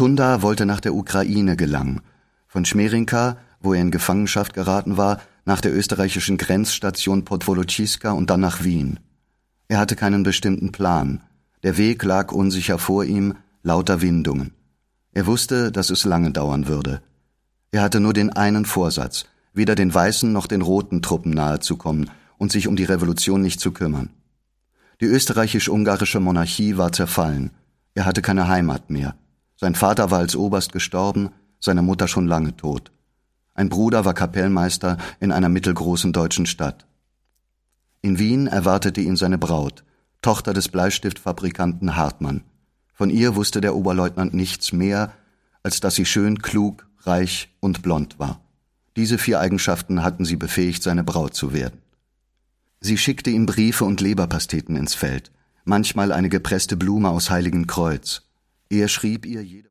Tunda wollte nach der Ukraine gelangen, von Schmerinka, wo er in Gefangenschaft geraten war, nach der österreichischen Grenzstation Podwoloczyska und dann nach Wien. Er hatte keinen bestimmten Plan. Der Weg lag unsicher vor ihm, lauter Windungen. Er wusste, dass es lange dauern würde. Er hatte nur den einen Vorsatz, weder den weißen noch den roten Truppen nahezukommen und sich um die Revolution nicht zu kümmern. Die österreichisch-ungarische Monarchie war zerfallen. Er hatte keine Heimat mehr. Sein Vater war als Oberst gestorben, seine Mutter schon lange tot. Ein Bruder war Kapellmeister in einer mittelgroßen deutschen Stadt. In Wien erwartete ihn seine Braut, Tochter des Bleistiftfabrikanten Hartmann. Von ihr wusste der Oberleutnant nichts mehr, als dass sie schön, klug, reich und blond war. Diese 4 Eigenschaften hatten sie befähigt, seine Braut zu werden. Sie schickte ihm Briefe und Leberpasteten ins Feld, manchmal eine gepresste Blume aus Heiligenkreuz. Er schrieb ihr jede